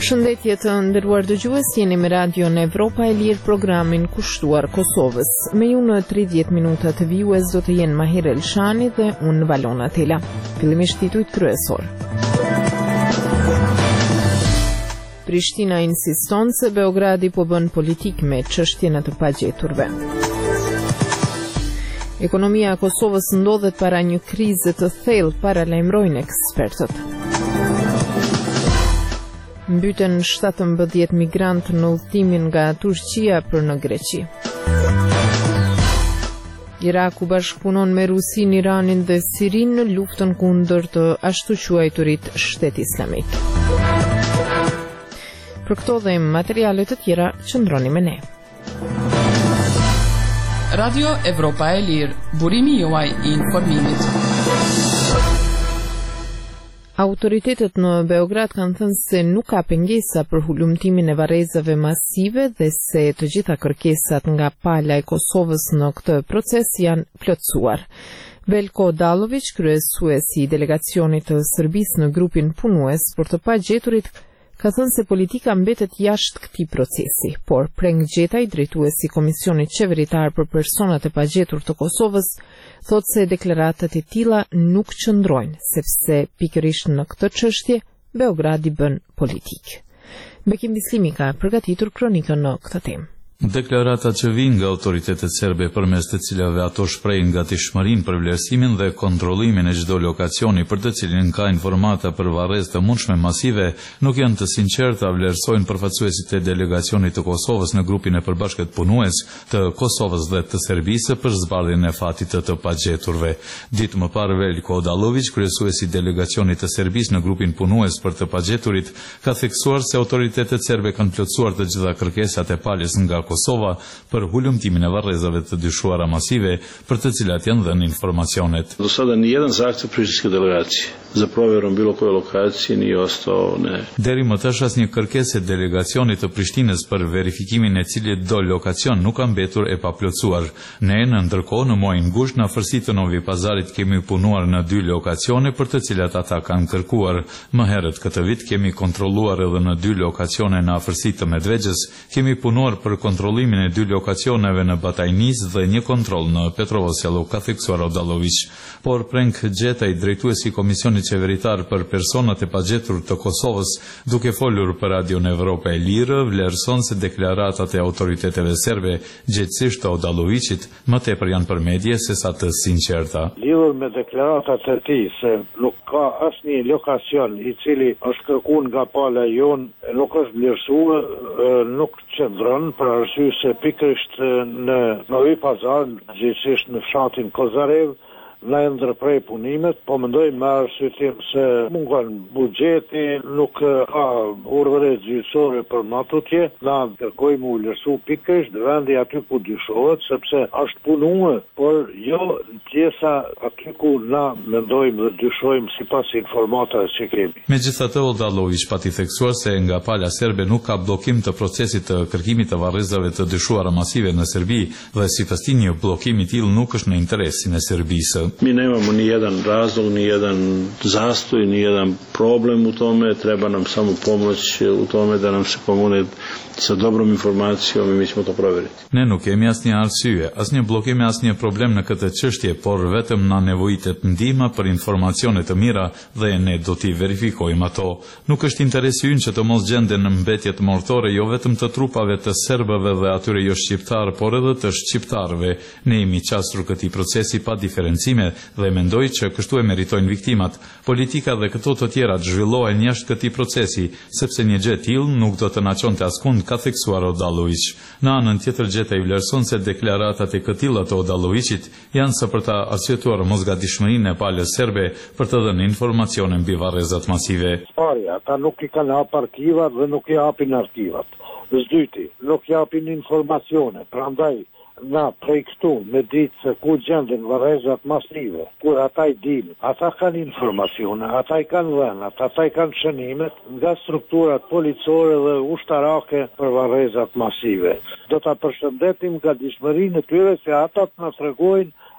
Përshëndetje të nderuar dëgjues, jeni me Radion Evropa e Lirë, programin kushtuar Kosovës. Me ju në 30 minuta të vijues do të jenë Mahir Elshani dhe unë Valona Tela. Fillimisht titujt kryesor. Prishtina insiston se Beogradi po bën politik me çështjen e të pagjeturve. Ekonomia e Kosovës ndodhet para një krize të thellë, paralajmërojnë ekspertët. Mbyten 17 migrantë në udhëtimin nga Turqia për në Greqi. Iraku bashkëpunon me Rusin, Iranin dhe Sirinë në luftën kundër të ashtu quajturit Shtetit Islamik. Për këto dhe materiale të tjera, qëndroni me ne. Radio Evropa e Lirë, burimi juaj i informimit. Autoritetet në Beograd kanë thënë se nuk ka pengesa për hulumtimin e varrezave masive dhe se të gjitha kërkesat nga pala e Kosovës në këtë proces janë plotësuar. Veljko Odalović, kryesuesi i delegacionit të Serbisë në grupin punues për të pagjeturit, ka thënë se politika mbetet jashtë këtij procesi, por Preng Gjetaj, drejtuesi i Komisionit Qeveritar për Personat e Pagjetur të Kosovës, thotë se deklaratat e tilla nuk qëndrojnë, sepse pikërisht në këtë çështje Beogradi bën politik. Bekim Bislimi ka përgatitur kronikën në këtë temë. Deklaratat që vijnë nga autoritetet serbe përmes të cilave ato shprehin gatishmërinë për vlerësimin dhe kontrollimin e çdo lokacioni për të cilin ka informata për varrezë të mundshme masive, nuk janë të sinqerta, vlerësojnë përfaqësuesit e delegacionit të Kosovës në grupin e përbashkët punues të Kosovës dhe të Serbisë për zbardhjen e fatit të pagjeturve. Ditë më parë, Veljko Odalović, kryesuesi i delegacionit të Serbisë në grupin punues për të pagjeturit, ka theksuar se autoritetet serbe kanë plotësuar të gjitha kërkesat e palës nga Kosova për hulumtimin e varrezave të dyshuara masive për të cilat janë dhënë informacionet. Do sada ni jedan zahtjev prištinske delegacije za provjerom bilo koje lokacije nije ostao ne. Deri më tash asnjë kërkesë e delegacionit të Prishtinës për verifikimin e cilit do lokacion nuk ka mbetur e paplotësuar. Ne në ndërkohë në muajin gusht në afërsitë të Novi Pazarit kemi punuar në 2 lokacione për të cilat ata kanë kërkuar. Më herët këtë vit kemi kontrolluar edhe në 2 lokacione në afërsitë të Medvegjës, kemi punuar për kontrollimin e 2 lokacioneve në Batajnis dhe një kontroll në Petrovosjelo, ka theksuar Odalović. Por Prenk Gjetaj, drejtuesi i Komisionit Qeveritar për Personat e Pagjetur të Kosovës, duke folur për Radion Evropa e Lirë, vlerëson se deklaratat e autoriteteve serbe, gjithsesi të Odalovićit, më tepër janë për medje se sa të sinqerta. Lidhur me deklaratat e tij se nuk ka asnjë lokacion i cili është kërkuar nga pala jon, nuk është vlerësuar, nuk qëndron për arsye se pikërisht në Novi Pazar, gjithsesi në fshatin Kozarev, në ndërprej punimet, po mendoj me arsyetim se mungon buxheti, nuk ka urdhëre gjyqësore për matutje, na kërkojmë u vlerësu pikërisht vendi aty ku dyshohet, sepse është punuar, por jo pjesa aty ku na mendojmë dhe dyshojmë sipas informatave që kemi. Megjithatë, Odalović pati theksuar se nga pala serbe nuk ka bllokim të procesit të kërkimit të varrezave të dyshuara masive në Serbi dhe sipas tij një bllokim i tillë nuk është në interesin e Serbisë. Mi nemamo ni jedan razlog, ni jedan zastoj, ni jedan problem u tome, treba nam samo pomoć u tome da nam se pomogne sa dobrom informacijom i mi ćemo to provjeriti. Ne nuk kemi asnjë arsye, asnjë bllokim, asnjë problem në këtë çështje, por vetëm na nevojitet ndihma për informacione të mira dhe ne do t'i verifikojmë ato. Nuk është interesi ynë që të mos gjenden në mbetje të mortore jo vetëm të trupave të serbëve dhe atyre jo shqiptar, por edhe të shqiptarëve. Ne jemi qasur këtij procesi pa diferencime dhe mendoj që kështu e meritojnë viktimat. Politika dhe këto të tjera të zhvillohen jashtë këtij procesi, sepse një gjë e tillë nuk do të na çonte askund, ka theksuar Odalović. Në anën tjetër, Gjetaj vlerëson se deklaratat e këtilla të Odalovićit janë sa për ta arsyetuar mosgatishmërinë e palës serbe për të dhënë informacione mbi varrezat masive. Ata nuk i kanë hap arkivat dhe nuk i hapin arkivat. Zdyti, nuk japin informacione, prandaj na prej këtu me ditë se ku gjenden varrezat masive, kur ata i dinë, ata kanë informacione, ata i kanë vënat, ata i kanë shënimet nga strukturat policore dhe ushtarake për varrezat masive. Do ta përshëndetim nga dishmërinë e tyre se ata të na tregojnë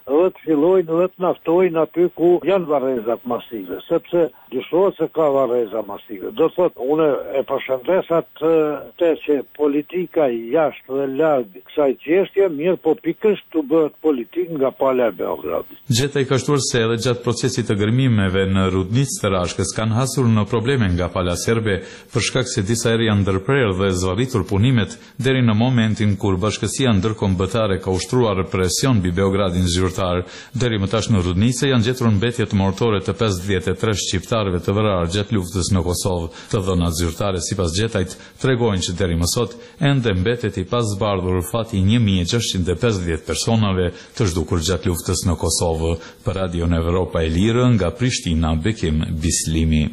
dhe të fillojnë dhe të naftojnë aty ku janë varrezat masive, sepse dyshohet se ka varreza masive. Do thotë, unë e përshëndes atë që politika jashtë dhe larg kësaj çështje, mirë po pikërisht të bëhet politikë nga pala e Beogradit. Gjeta i ka shtuar se edhe gjatë procesit të gërmimeve në rudnicë të Rashkës kanë hasur në probleme nga pala serbe për shkak se disa herë janë ndërprerë dhe zvarritur punimet deri në momentin kur bashkësia ndërkombëtare ka ushtruar presion mbi Beogradin zyrtar. Deri më tash në rudnicë janë gjetur mbetje të mortore të 53 shqiptarëve të vrarë gjatë luftës në Kosovë. Të dhënat zyrtare sipas gjetajt tregojnë që deri më sot ende mbetet i pasbardhur fati 1650 personave të zhdukur gjatë luftës në Kosovë. Për Radio Evropa e Lirë nga Prishtina, Bekim Bislimi.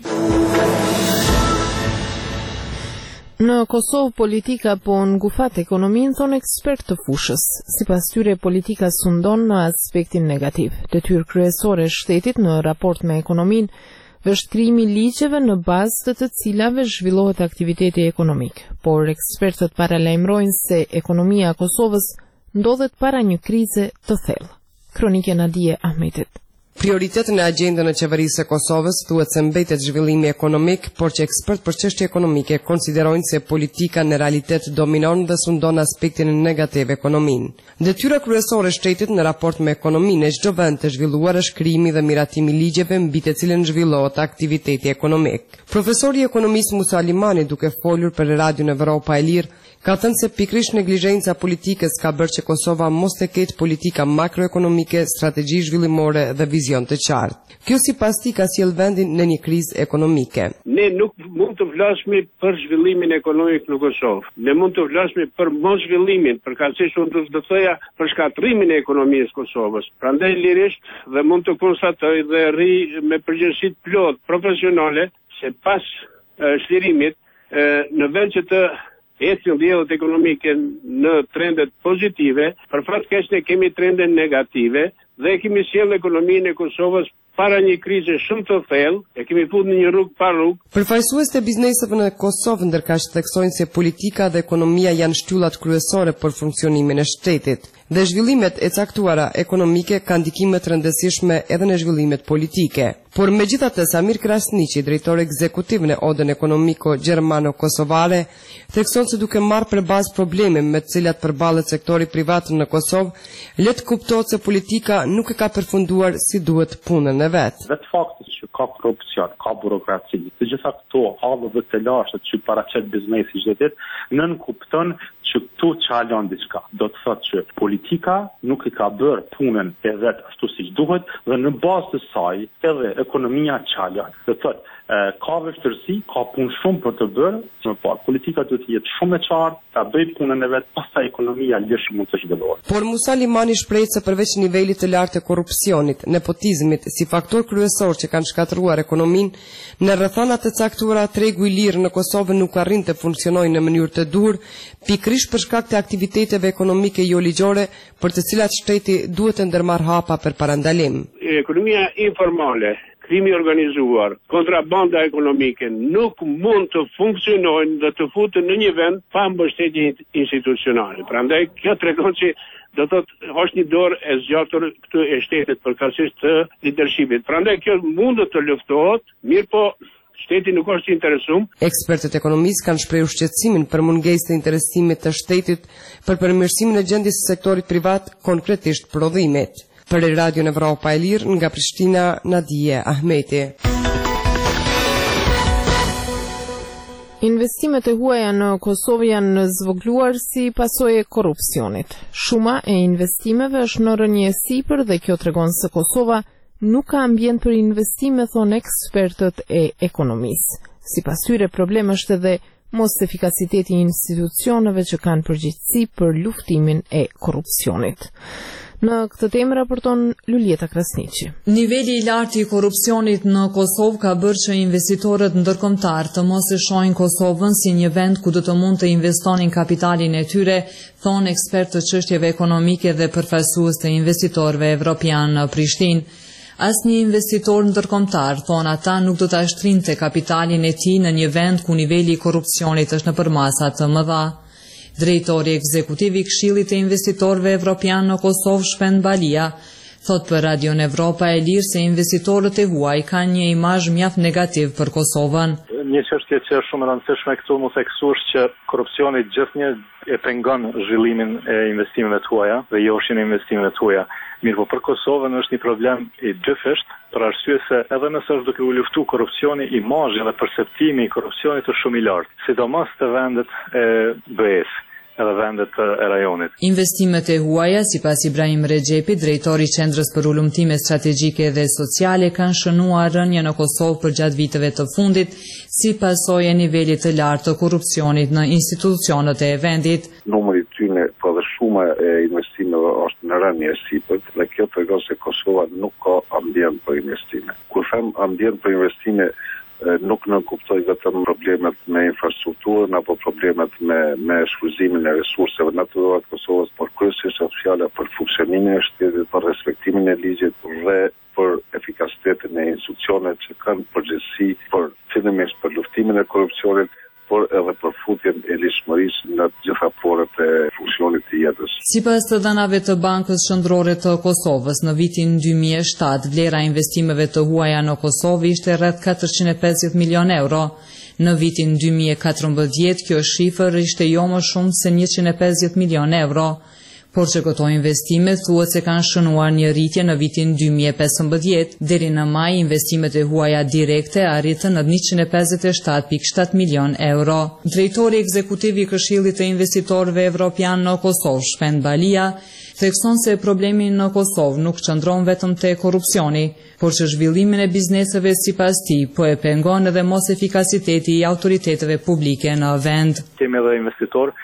Në Kosovë politika po ngufat ekonominë, thonë ekspert të fushës. Sipas tyre politika sundon në aspektin negativ. Detyrë kryesore e shtetit në raport me ekonominë është krijimi i ligjeve në bazë të cilave zhvillohet aktiviteti ekonomik. Por ekspertët paralajmërojnë se ekonomia e Kosovës ndodhet para një krize të thellë. Kronike Nadije Ahmetit. Prioritet në agjendën e qeverisë së Kosovës thuhet se mbetet zhvillimi ekonomik, por që ekspert për çështje ekonomike konsiderojnë se politika në realitet dominon dhe sundon aspektin negativ ekonominë. Detyra kryesore e shtetit në raport me ekonominë e çdo vend të zhvilluar është krijimi dhe miratimi i ligjeve mbi të cilën zhvillohet aktiviteti ekonomik. Profesori i ekonomisë Musa Alimani, duke folur për Radio Evropa e Lirë, ka thënë se pikërisht neglizhenca politikës ka bërë që Kosova mos të ketë politika makroekonomike, strategji zhvillimore dhe vizion të qartë. Kjo sipas tij ka sjell vendin në një krizë ekonomike. Ne nuk mund të flasim për zhvillimin ekonomik në Kosovë. Ne mund të flasim për mos zhvillimin, përkatësisht unë do të thoja për shkatrimin e ekonomisë Kosovës. Prandaj lirisht dhe mund të konstatoj dhe rri me përgjegjësi plot profesionale se pas shlirimit në vend që të ecën diellat ekonomike në trendet pozitive, për fat keq ne kemi trende negative dhe kemi sjellë ekonominë e Kosovës para një krize shumë të thellë, e kemi futur në një rrugë pa rrugë. Përfaqësues të bizneseve në Kosovë ndërkaq theksojnë se politika dhe ekonomia janë shtyllat kryesore për funksionimin e shtetit dhe zhvillimet e caktuara ekonomike kanë ndikime të rëndësishme edhe në zhvillimet politike. Por megjithatë, Samir Krasniqi, drejtor ekzekutiv në Odën Ekonomiko Gjermano-Kosovare, thekson se duke marrë përballë probleme me të cilat përballet sektori privat në Kosovë, le të kuptohet se politika nuk e ka përfunduar si duhet punën e vet. Vetë fakti që ka korrupsion, ka burokraci, të gjitha këto hallet dhe të lashët që paraqet biznesi çdo ditë, nën kupton që këtu çalon diçka. Do të thotë që politika nuk i ka bërë punën e vet ashtu siç duhet dhe në bazë të saj edhe ekonomia çalon. Do të thotë ka vështirësi, ka punë shumë për të bërë, më parë politika duhet të jetë shumë e qartë, ta bëjë punën e vet, pastaj ekonomia lësh mund të zhvillohet. Por Musa Limani shpreh se përveç nivelit të lartë të korrupsionit, nepotizmit si faktor kryesor që kanë shkatëruar ekonominë, në rrethana të caktuara tregu i lirë në Kosovë nuk arrin të funksionojë në mënyrë të dur, pikërisht për shkak të aktiviteteve ekonomike jo ligjore, për të cilat shteti duhet të ndërmarrë hapa për parandalim. Ekonomia informale, krimi organizuar, kontrabanda ekonomike nuk mund të funksionojnë dhe të futen në një vend pa mbështetje institucionale. Prandaj kjo tregon se do të thotë është një dorë e zgjatur këtu e shtetit përkatësisht të leadershipit. Prandaj kjo mund të luftohet, mirë po shteti nuk është interesum. Ekspertët ekonomistë kanë shprehur shqetësimin për mungesën e interesimit të shtetit për përmirësimin e gjendjes së sektorit privat, konkretisht prodhimit. Për Radio Evropa e Lirë nga Prishtina, Nadije Ahmeti. Investimet e huaja në Kosovë janë zvogluar si pasojë e korrupsionit. Shuma e investimeve është në rënje sipër dhe kjo tregon se Kosova nuk ka ambient për investime, thonë ekspertët e ekonomisë. Sipas tyre, problem është edhe mos efikasiteti i institucioneve që kanë përgjegjësi për luftimin e korrupsionit. Në këtë temë raporton Luljeta Krasniqi. Niveli i lartë i korrupsionit në Kosovë ka bërë që investitorët ndërkombëtar të mos e shohin Kosovën si një vend ku do të mund të investonin kapitalin e tyre, thonë ekspertë të çështjeve ekonomike dhe përfaqësues të investitorëve evropian në Prishtinë. Asnjë investitor ndërkombëtar, thonë ata, nuk do ta shtrinte kapitalin e tij në një vend ku niveli i korrupsionit është nëpër masa të mëdha. Drejtori ekzekutiv i Këshillit të Investitorëve Evropian në Kosovë, Shpend Balia, Thot për Radion Evropa e Lirë se investitorët e huaj kanë një imazh mjaft negativ për Kosovën. Një çështje që është shumë e rëndësishme këtu mu theksuar që korrupsioni gjithnjë e pengon zhvillimin e investimeve të huaja dhe joshin e investimeve të huaja. Mirë, po për Kosovën është një problem i dyfisht, për arsye se edhe nëse është duke u luftu korrupsioni, imazhi dhe perceptimi i korrupsionit është shumë i lartë, sidomos te vendet e BE-s. Edhe vendet e rajonit. Investimet e huaja, sipas Ibrahim Rexhepi, drejtori i Qendrës për Ulëmtime Strategjike dhe Sociale, kanë shënuar rënje në Kosovë përgjatë viteve të fundit, si pasojë e nivelit të lartë të korrupsionit në institucionet e vendit. Numri i tyre, po dhe shuma e investimeve është në rënje sipër, dhe kjo tregon se Kosova nuk ka ambient për investime. Kur them ambient për investime, nuk në kuptoj vetëm problemet me infrastrukturën apo problemet me shfrytëzimin e resurseve natyrore të Kosovës, por kryesisht është fjala për funksionimin e shtetit, për respektimin e ligjit dhe për efikasitetin e institucioneve që kanë përgjegjësi për fillimisht për luftimin e korrupsionit, por edhe për futjen e lishmërisë në të gjitha porët e funksionit të jetës. Sipas të dhënave të Bankës Qendrore të Kosovës, në vitin 2007 vlera e investimeve të huaja në Kosovë ishte rreth 450 milion euro. Në vitin 2014 kjo shifër ishte jo më shumë se 150 milion euro. Por që këto investime thuhet se kanë shënuar një rritje në vitin 2015, deri në maj investimet e huaja direkte arritën në 157.7 milion euro. Drejtori ekzekutiv i Këshillit të Investitorëve Evropian në Kosovë, Shpend Balia, thekson se problemi në Kosovë nuk qëndron vetëm te korrupsioni, por që zhvillimin e bizneseve sipas tij po e pengon edhe mos efikasiteti i autoriteteve publike në vend. Kemi edhe investitor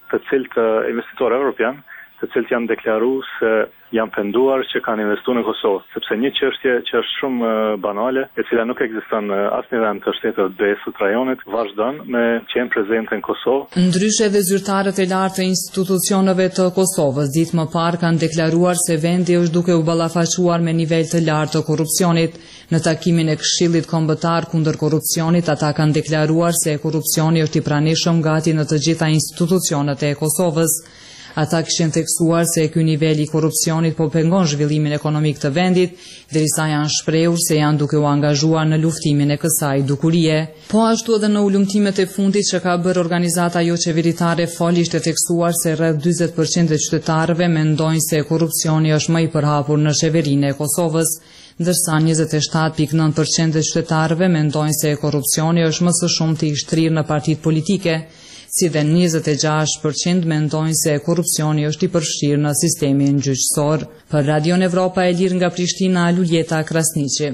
evropian, të cilët janë deklaruar se janë penduar që kanë investuar në Kosovë, sepse një çështje që është shumë banale, e cila nuk ekziston në asnjë vend të shtetit BE-s të rajonit, vazhdon me qenë prezente në Kosovë. Ndryshe dhe zyrtarët e lartë të institucioneve të Kosovës ditë më parë kanë deklaruar se vendi është duke u ballafaquar me nivel të lartë të korrupsionit. Në takimin e Këshillit Kombëtar kundër korrupsionit, ata kanë deklaruar se korrupsioni është i pranishëm gati në të gjitha institucionet e Kosovës. Ata kishin theksuar se ky nivel i korrupsionit po pengon zhvillimin ekonomik të vendit, derisa janë shprehur se janë duke u angazhuar në luftimin e kësaj dukurie. Po ashtu edhe në ulëmtimet e fundit që ka bërë organizata jo qeveritare FOL ishte theksuar se rreth 40% e qytetarëve mendojnë se korrupsioni është më i përhapur në qeverinë e Kosovës, ndërsa 27.9% e qytetarëve mendojnë se korrupsioni është më së shumti i shtrirë në partitë politike, si dhe 26% mendojnë se korrupsioni është i përfshirë në sistemin gjyqësor. Për Radion Evropa e Lirë nga Prishtina, Luljeta Krasniqi.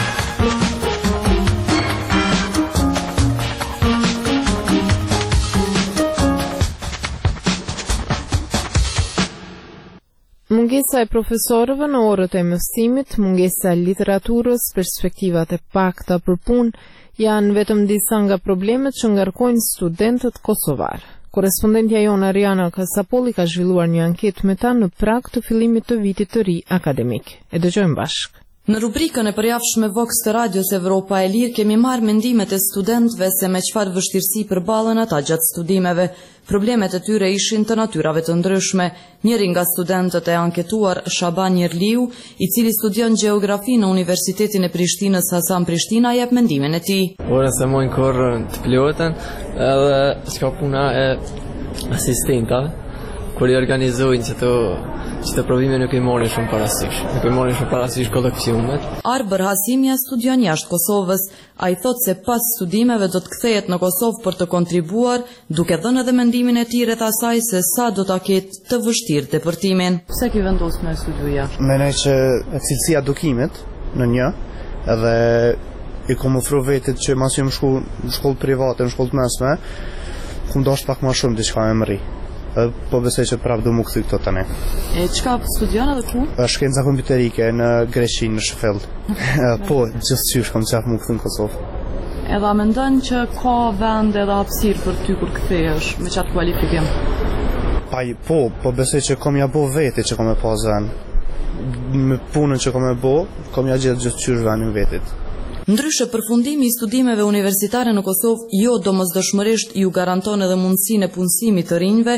Mungesa e profesorëve në orët e mësimit, mungesa e literaturës, perspektivat e pakta për punë, janë vetëm disa nga problemet që ngarkojnë studentët kosovar. Korespondentja jonë Ariana Kasapolli ka zhvilluar një anketë me ta në prag të fillimit të vitit të ri akademik. E dëgjojmë bashkë. Në rubrikën e përjavshme Vox të Radios Evropa e Lirë kemi marrë mendimet e studentëve se me çfarë vështirësi përballen ata gjatë studimeve. Problemet e tyre ishin të natyrave të ndryshme. Njëri nga studentët e anketuar, Shaban Jerliu, i cili studion gjeografi në Universitetin e Prishtinës Hasan Prishtina, jep mendimin e tij. Ora se mojnë korrën të plotën, edhe s'ka puna e asistentave, kur i organizojnë që provime nuk i morrin shumë parasysh. Nuk i morrin shumë parasysh koleksionet. Arbër Hasimja studion jashtë Kosovës. Ai thotë se pas studimeve do të kthehet në Kosovë për të kontribuar, duke dhënë edhe mendimin e tij rreth asaj se sa do ta ketë të vështirë depërtimin. Pse ke vendosur me studiu jashtë? Mendoj që cilësia e edukimit në një, edhe i kam ofruar vetit që mas jam shku në shkollë private, në shkollë të mesme, kum dosh pak më shumë diçka me mri. Po besoj që prapë do më kthy këto tani. E çka studion edhe ku? Shkenca kompjuterike në Greqi, në Sheffield. Po, gjithçysh kam qef më kthy në Kosovë. Edhe a mendon që ka vend edhe hapësirë për ty kur kthehesh me çat kualifikim? Po besoj që kam ja bë vetë që kam e pas vend. Me punën që kam e bë, kam ja gjetë gjithçysh vendin vetit. Ndryshe, përfundimi i studimeve universitare në Kosovë jo domosdoshmërisht ju garanton edhe mundësinë e punësimit të rinjve,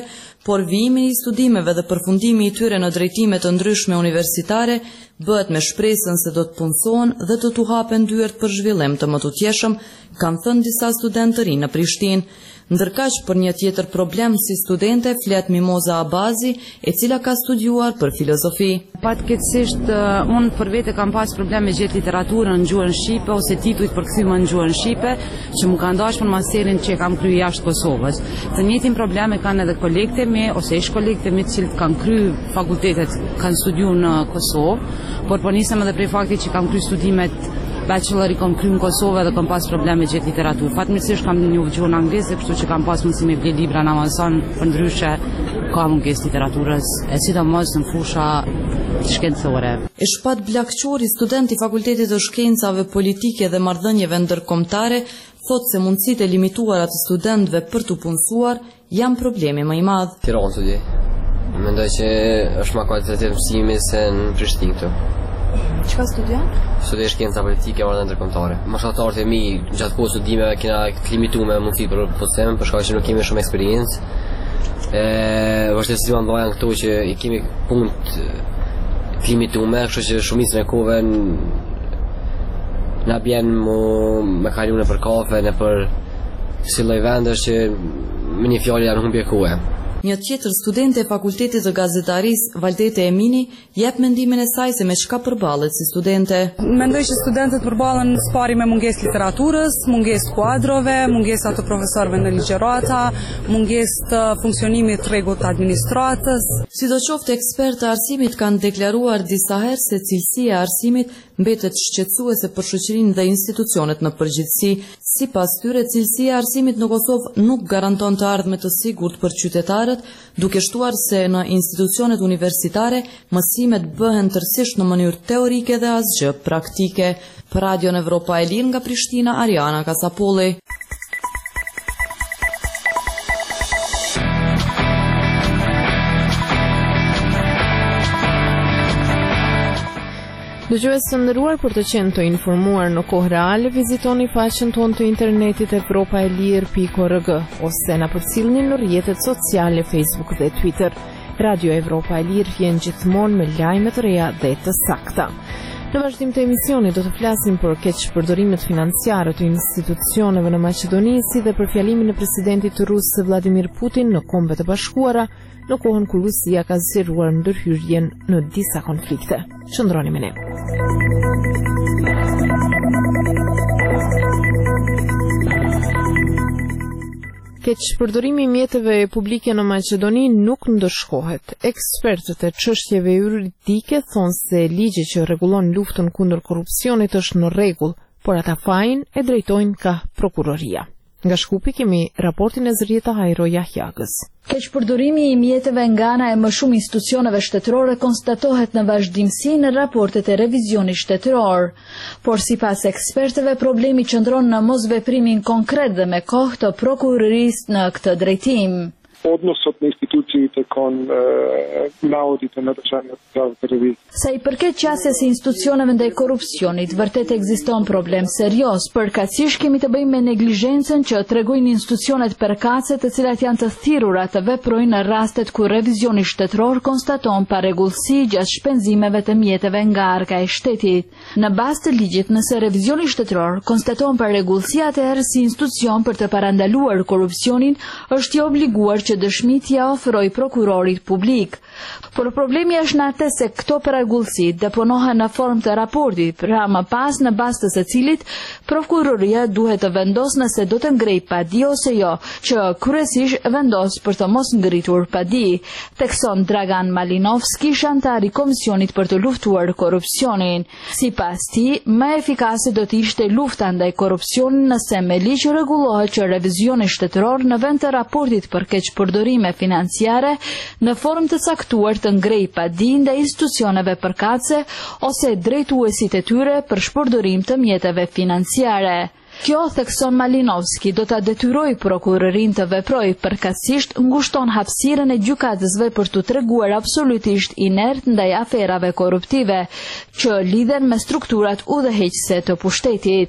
por vijimi i studimeve dhe përfundimi i tyre në drejtime të ndryshme universitare bëhet me shpresën se do të punësohen dhe të tu hapen dyert për zhvillim të mëtutjeshëm, kanë thënë disa studentë të rinë në Prishtinë. Ndërkaq për një tjetër problem si studente flet Mimoza Abazi, e cila ka studiuar për filozofi. Fatkeqësisht unë për vete kam pas probleme gjetë literaturën në gjuhën shqipe ose titujt përkthime në gjuhën shqipe, që më kanë dashur në masterin që kam kryer jashtë Kosovës. Të njëjtin probleme kanë edhe kolegët e mi ose ish kolegët e mi të cilët kanë kryer fakultetet, kanë studiuar në Kosovë, por po nisem edhe prej faktit që kam kryer studimet bachelor i kam kryer në Kosovë dhe kam pas probleme gjetë literaturë. Fatmirësisht kam një gjuhën anglisë, kështu që kam pas mundësi me ble libra në Amazon, përndryshe ka mungesë literaturës, e sidomos në fusha shkencore. E Shpat Blakqori, student i Fakultetit të Shkencave Politike dhe Marrëdhënieve Ndërkombëtare, thotë se mundësitë e limituara të studentëve për të punësuar janë problemi më i madh. Tiranë studi. Mendoj që është më kualitativ mësimi se në Prishtinë këtu. Çka studion? Studioj shkenca politike dhe marrëdhënie ndërkombëtare. Mashatarët e mi gjatë kohës studimeve kena limituar me mundësi për punësim, për shkak që nuk kemi shumë eksperiencë. Vështirësi më ndajnë këtu që i kemi punë të limituar, kështu që shumicën e kohëve na bjen me kaluar në për kafe, në për si lloj vendesh që me një fjalë janë humbje kohe. Një tjetër studente e Fakultetit të Gazetarisë, Valdete Emini, jep mendimin e saj se me çka përballet si studente. Mendoj që studentët përballen spari me mungesë literaturës, mungesë kuadrove, mungesë të profesorëve në ligjërata, mungesë të funksionimit të rregullt të administratës. Sidoqoftë, ekspertë e arsimit kanë deklaruar disa herë se cilësia e arsimit mbetet shqetësuese për shoqërinë dhe institucionet në përgjithësi. Sipas tyre, cilësia e arsimit në Kosovë nuk garanton të ardhme të sigurt për qytetarët, duke shtuar se në institucionet universitare mësimet bëhen tërësisht në mënyrë teorike dhe asgjë praktike. Për Radion Evropa e Lirë nga Prishtina, Ariana Kasapolli. Dëgjues të nderuar, për të qenë të informuar në kohë reale, vizitoni faqen tonë të internetit evropaelir.org ose na përcjellni në rrjetet sociale Facebook dhe Twitter. Radio Evropa e Lirë vjen gjithmonë me lajme të reja dhe të sakta. Në vazhdim të emisionit do të flasim për keqpërdorimet financiare të institucioneve në Maqedoni, si dhe për fjalimin e presidentit rus Vladimir Putin në Kombet e Bashkuara, në kohën kur Rusia ka zgjeruar ndërhyrjen në disa konflikte. Qëndroni me ne. Keqpërdorimi i mjeteve publike në Maqedoni nuk ndëshkohet. Ekspertët e çështjeve juridike thonë se ligji që rregullon luftën kundër korrupsionit është në rregull, por ata fajin e drejtojnë ka prokuroria. Nga Shkupi kemi raportin e Zërieta Hajro Jahjagës. Keqpërdorimi i mjeteve nga ana e më shumë institucioneve shtetërore konstatohet në vazhdimsi në raportet e revizionit shtetëror. Por sipas ekspertëve, problemi qëndron në mosveprimin konkret dhe me kohë të prokurorisë në këtë drejtim. Odnosot në institucijit e kanë në audit në državne të revizije. Sa i përket qasjes së institucioneve ndaj korrupsionit, vërtet ekziston problem serioz. Përkatësisht kemi të bëjmë me neglizhencën që tregojnë institucionet përkatëse të cilat janë të thirrura të veprojnë në rastet ku revizioni shtetëror konstaton parregullsi gjatë shpenzimeve të mjeteve nga arka e shtetit. Në bazë të ligjit, nëse revizioni shtetëror konstaton parregullsi, atëherë si institucion për të parandaluar korrupsionin është i obliguar që dëshmitja ofroj prokurorit publik. Por problemi është në atë se këto parregullsi deponohen në formë të raportit, pra më pas në bazë të secilit prokuroria duhet të vendosë nëse do të ngrej padi ose jo, që kryesisht vendos për të mos ngritur padi, thekson Dragan Malinovski, antar i Komisionit për të luftuar korrupsionin. Sipas tij, më efikase do të ishte lufta ndaj korrupsionit nëse me ligj rregullohet që revizioni shtetëror në vend të raportit për keqpërdorime financiare në formë të caktuar të ngrej padi ndaj institucioneve përkatëse ose drejtuesit e tyre për shpërdorim të mjeteve financiare. Kjo, thekson Malinovski, do ta detyrojë prokurorin të veprojë përkatësisht, ngushton hapësirën e gjykatësve për të treguar absolutisht inert ndaj aferave korruptive që lidhen me strukturat udhëheqëse të pushtetit.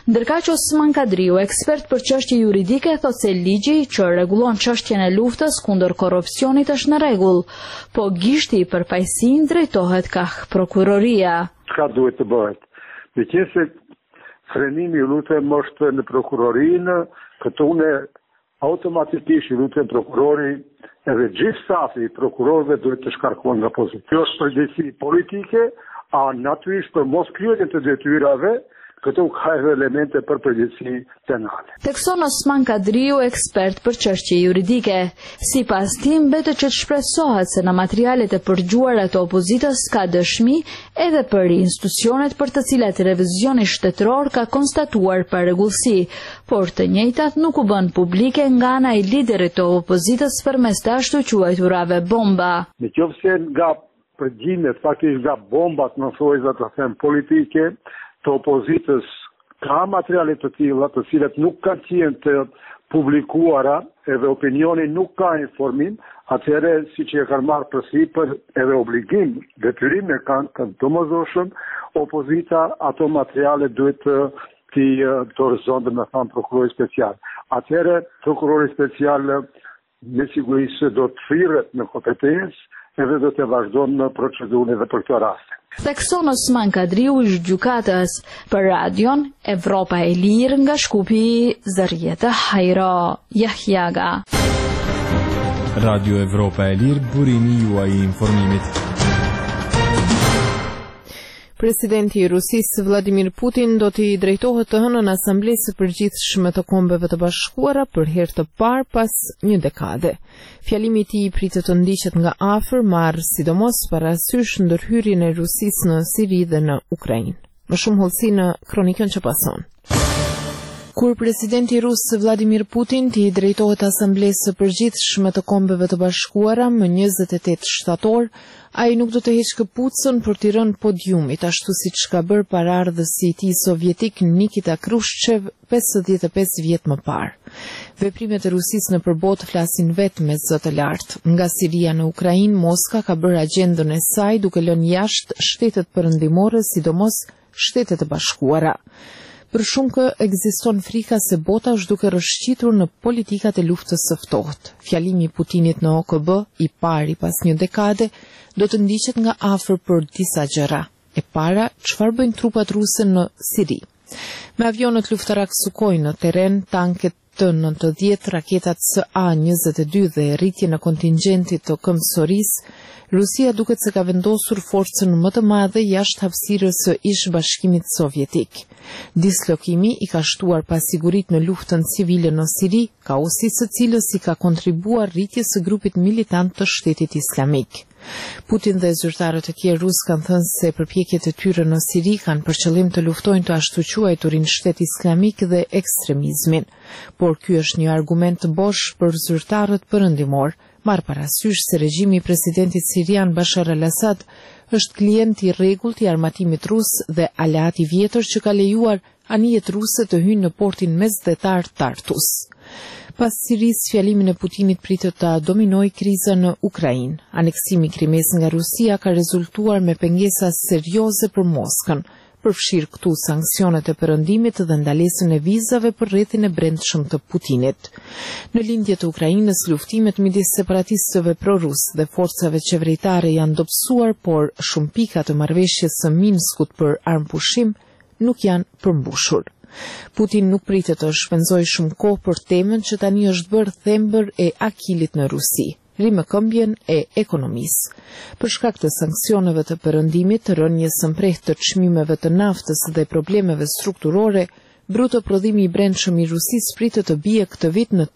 Ndërkaq Osman Kadriu, ekspert për çështje juridike, thotë se ligji që rregullon çështjen e luftës kundër korrupsionit është në rregull, po gishti i përfaqësisë drejtohet ka prokuroria. Çka duhet të bëhet? Meqense frenimi i lutem është në prokurorinë, këtu ne automatikisht i lutem prokurori edhe gjithë stafi i prokurorëve duhet të shkarkohen nga pozitë. Kjo është përgjegjësi politike, a natyrisht për mos kryerjen të detyrave, këtu ka edhe elemente për përgjegjësi penale. Tekson Osman Kadriu, ekspert për çështje juridike, sipas tij mbetet që të shpresohet se në materialet e përgjuara të opozitës ka dëshmi edhe për institucionet për të cilat revizioni shtetëror ka konstatuar parregullsi, por të njëjtat nuk u bën publike nga ana e liderit të opozitës përmes të ashtu quajturave bomba. Nëse nga përgjigjet faktikisht nga bombat në thojza të them politike të opozitës ka materiale të tilla të cilat nuk kanë qenë të publikuara edhe opinioni nuk ka informim, atëherë siç e kanë marrë përsipër edhe obligim, detyrim e kanë domosdoshëm, opozita ato materiale duhet të dorëzon me thënë prokurori special. Atëherë prokurori special me siguri se do të thirret në kompetencë edhe do të vazhdojnë në procedurën edhe për këtë rast. Thekson Osman Kadriu ish gjykatës për radion Evropa e Lirë nga Shkupi, Zërjeta Hajro, Jahjaga. Radio Evropa e Lirë, burimi juaj i informimit. Presidenti i Rusisë Vladimir Putin do t'i drejtohet të hënën Asamblesë së Përgjithshme të Kombeve të Bashkuara për herë të parë pas një dekade. Fjalimi i tij pritet të ndiqet nga afër, marrë sidomos parasysh ndërhyrjen e Rusisë në Siri dhe në Ukrainë. Më shumë hollësi në kronikën që pason. Kur presidenti rus Vladimir Putin t'i drejtohet Asamblesë së Përgjithshme të Kombeve të Bashkuara më 28 shtator, ai nuk do të heqë këpucën për t'i rënë podiumit, ashtu siç ka bërë paraardhësi i tij sovjetik Nikita Khrushchev 55 vjet më parë. Veprimet e Rusisë nëpër botë flasin vetëm me zë të lartë. Nga Siria në Ukrainë, Moska ka bërë agjendën e saj duke lënë jashtë shtetet perëndimore, sidomos Shtetet e Bashkuara. Për shumë kë ekziston frika se bota është duke rrëshqitur në politikat e luftës së ftohtë. Fjalimi i Putinit në OKB, i pari pas një dekade, do të ndiqet nga afër për disa gjëra. E para, çfarë bëjnë trupat ruse në Siri? Me avionët luftarak Sukhoi në terren, tanket T-90, raketat SA-22 dhe rritje në kontingjentit të këmbësorisë, Rusia duket se ka vendosur forcën më të madhe jashtë hapësirës së Ish-Bashkimit Sovjetik. Dislokimi i ka shtuar pasiguritë në luftën civile në Siri, kaosi së cilës i ka kontribuar rritjes së grupit militant të Shtetit Islamik. Putin dhe zyrtarët e tjerë rus kanë thënë se përpjekjet e tyre në Siri kanë për qëllim të luftojnë të ashtu quajturin Shtet Islamik dhe ekstremizmin, por ky është një argument të bosh për zyrtarët perëndimor. Marr parasysh se regjimi i presidentit sirian Bashar al-Assad është klient i rregullt i armatimit rus dhe aleat i vjetër që ka lejuar anijet ruse të hyjnë në portin mesdhetar Tartus. Pas Sirisë, fjalimin e Putinit pritet ta dominojë kriza në Ukrainë. Aneksimi i Krimes nga Rusia ka rezultuar me pengesa serioze për Moskën, përfshirë këtu sanksionet e perëndimit dhe ndalesën e vizave për rrethin e brendshëm të Putinit. Në lindje të Ukrainës, luftimet midis separatistëve prorus dhe forcave qeveritare janë dobësuar, por shumë pika të marrëveshjes së Minskut për armpushim nuk janë përmbushur. Putin nuk pritet të shpenzojë shumë kohë për temën që tani është bërë thembër e akilit në Rusi, rimëkëmbjen e ekonomisë. Për shkak të sanksioneve të perëndimit, rënjes së mprehtë të çmimeve të naftës dhe problemeve strukturore, bruto prodhimi i brendshëm i Rusisë pritet të bie këtë vit në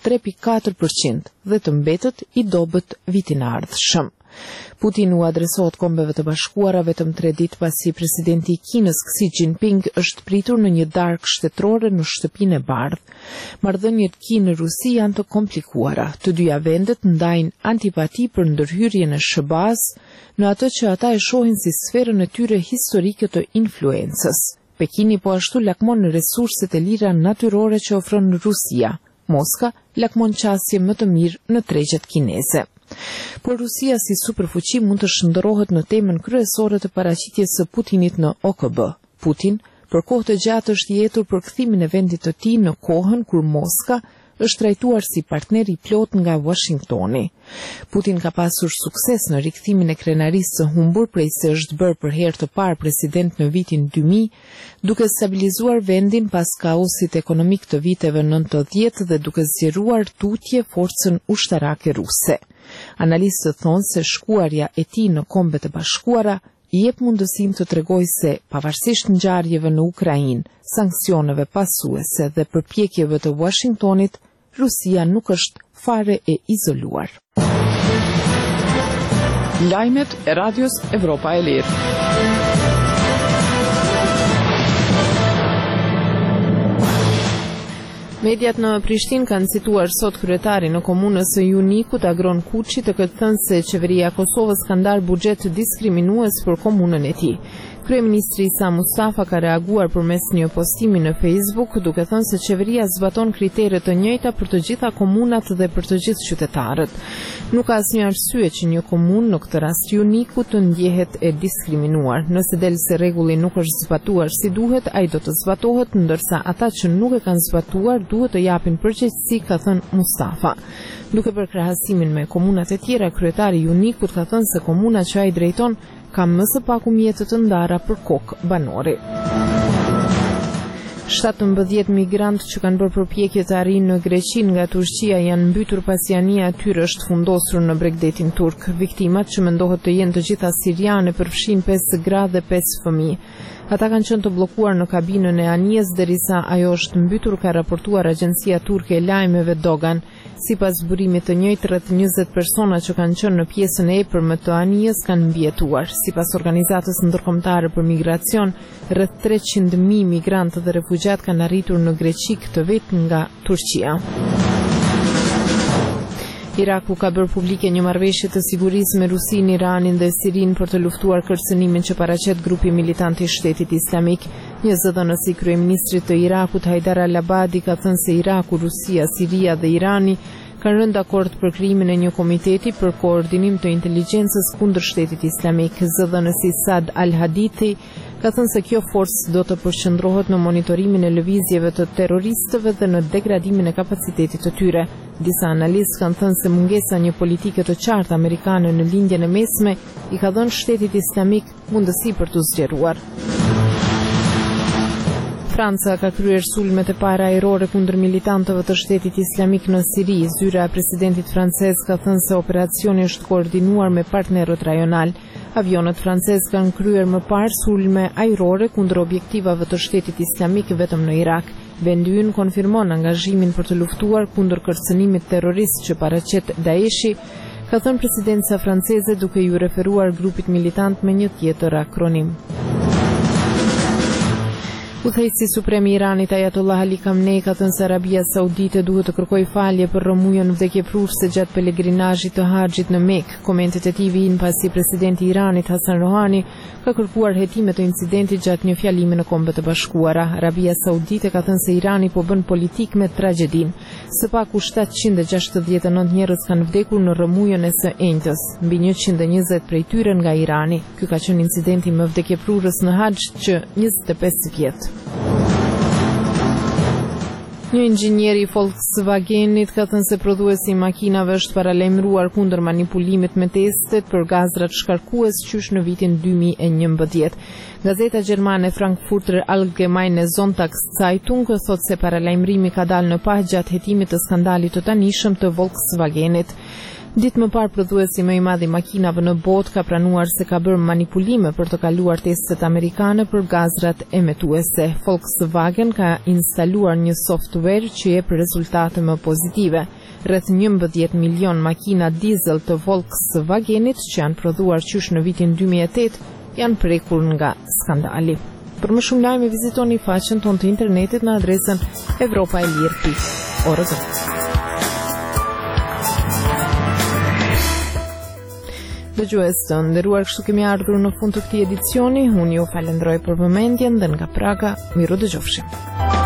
3.4% dhe të mbetet i dobët vitin e ardhshëm. Putin u adresohet Kombeve të Bashkuara vetëm 3 ditë pasi presidenti i Kinës Xi Jinping është pritur në një darkë shtetërore në shtëpinë e bardhë. Marrëdhëniet Kinë-Rusi janë të komplikuara. Të dyja vendet ndajnë antipati për ndërhyrjen e SBA-s në atë që ata e shohin si sferën e tyre historike të influencës. Pekini po ashtu lakmon resurset e lira natyrore që ofron Rusia. Moska lakmon qasje më të mirë në tregjet kineze. Por Rusia si superfuqi mund të shndërrohet në temën kryesore të paraqitjes së Putinit në OKB. Putin Për kohë të gjatë është jetur për kthimin e vendit të tij në kohën kur Moska është trajtuar si partner I plot nga Washingtoni. Putin ka pasur sukses në rikthimin e krenarisë së humbur prej se është bërë për herë të parë president në vitin 2000, duke stabilizuar vendin pas kaosit ekonomik të viteve 90 dhe duke zgjeruar tutje forcën ushtarake ruse. Analistët thonë se shkuarja e tij në Kombet e Bashkuara I jep mundësinë të tregojë se pavarësisht ngjarjeve në Ukrainë, sanksioneve pasuese dhe përpjekjeve të Washingtonit, Rusia nuk është fare e izoluar. Lajmet e Radios Evropa e Lirë. Mediat në Prishtinë kanë cituar sot kryetarin në komunës së Junikut Agron Kuçi të këtë thënë se qeveria e Kosovës ka ndarë buxhet diskriminues për komunën e tij. Kryeministri Isa Mustafa ka reaguar përmes një postimi në Facebook duke thënë se qeveria zbaton kritere të njëjta për të gjitha komunat dhe për të gjithë qytetarët. Nuk ka asnjë arsye që një komunë, në këtë rast Juniku, të ndjehet e diskriminuar. Nëse del se rregulli nuk është zbatuar si duhet, ai do të zbatohet, ndërsa ata që nuk e kanë zbatuar duhet të japin përgjegjësi, ka thënë Mustafa. Duke bërë krahasimin me komunat e tjera, kryetari Junikut ka thënë se komuna që ai drejton ka më së paku mjete të ndara për kokë banori. 17 migrantë që kanë bërë përpjekje të arrijnë në Greqi nga Turqia janë mbytur pasi anija e tyre është fundosur në Bregdetin turk. Viktimat, që mendohet të jenë të gjitha siriane, përfshin 5 gra dhe 5 fëmijë. Ata kanë qenë të bllokuar në kabinën e anijes derisa ajo është mbytur, ka raportuar agjencia turke e lajmeve Dogan. Sipas burimit të njëjtë, rreth 20 persona që kanë qenë në pjesën e epërme të anijes kanë mbijetuar. Sipas organizatës ndërkombëtare për migracion, rreth 300.000 migrantë dhe refugjat kanë arritur në Greqi këtë vit nga Turqia. Iraku ka bërë publike një marrëveshje të sigurisë me Rusinë, Iranin dhe Sirinë për të luftuar kërcënimin që paraqet grupi militant I Shtetit Islamik. Një zëdhënës I kryeministrit të Irakut, Haidar al-Abadi, ka thënë se Iraku, Rusia, Siria dhe Irani kanë rënë dakord për krijimin e një komiteti për koordinim të inteligjencës kundër Shtetit Islamik. Zëdhënësi Saad al-Hadithi ka thënë se kjo forcë do të përqendrohet në monitorimin e lëvizjeve të terroristëve dhe në degradimin e kapacitetit të tyre. Disa analistë kanë thënë se mungesa një politike të qartë amerikane në lindjen e mesme I ka dhënë Shtetit Islamik mundësi për të zgjeruar. Franca ka kryer sulmet e para ajrore kundër militantëve të Shtetit Islamik në Siri. Zyra e presidentit francez ka thënë se operacioni është koordinuar me partnerët rajonal. Avionët francez kanë kryer më parë sulme ajrore kundër objektivave të Shtetit Islamik vetëm në Irak. Vendi ynë konfirmon angazhimin për të luftuar kundër kërcënimit terrorist që paraqet Daeshi, ka thënë presidenca franceze duke ju referuar grupit militant me një tjetër akronim. Udhëheqësi suprem I Iranit Ayatollah Ali Khamenei ka thënë se Arabia Saudite duhet të kërkojë falje për rrëmujën vdekjeprurse gjatë pelegrinazhit të Haxhit në Mekë. Komentet e tij vijnë pasi presidenti I Iranit Hasan Rohani ka kërkuar hetimet të incidentit gjatë një fjalimi në Kombet e Bashkuara. Arabia Saudite ka thënë se Irani po bën politik me tragjedinë. Së paku 769 njerëz kanë vdekur në rrëmujën e së enjtës, mbi 120 prej tyre nga Irani. Ky ka qenë incidenti më vdekjeprurës në Haxh që 25 vjet. Një inxhinier I Volkswagenit ka thënë se prodhuesi I makinave është paralajmëruar kundër manipulimit me testet për gazrat shkarkues qysh në vitin 2011. Gazeta gjermane Frankfurter Allgemeine Sonntagszeitung thotë se paralajmërimi ka dalë në pah gjatë hetimit të skandalit të tanishëm të Volkswagenit. Ditë më parë, prodhuesi më I madh I makinave në botë ka pranuar se ka bërë manipulime për të kaluar testet amerikane për gazrat emetuese. Volkswagen ka instaluar një software që jep rezultate më pozitive. Rreth 11 milion makina diesel të Volkswagenit që janë prodhuar qysh në vitin 2008 janë prekur nga skandali. Për më shumë lajme vizitoni faqen tonë të internetit në adresën europaelir.org. Dëgjues të nderuar, kështu kemi ardhur në fund të këtij edicioni. Unë ju falenderoj për vëmendjen dhe nga Praga, miru dëgjofshim.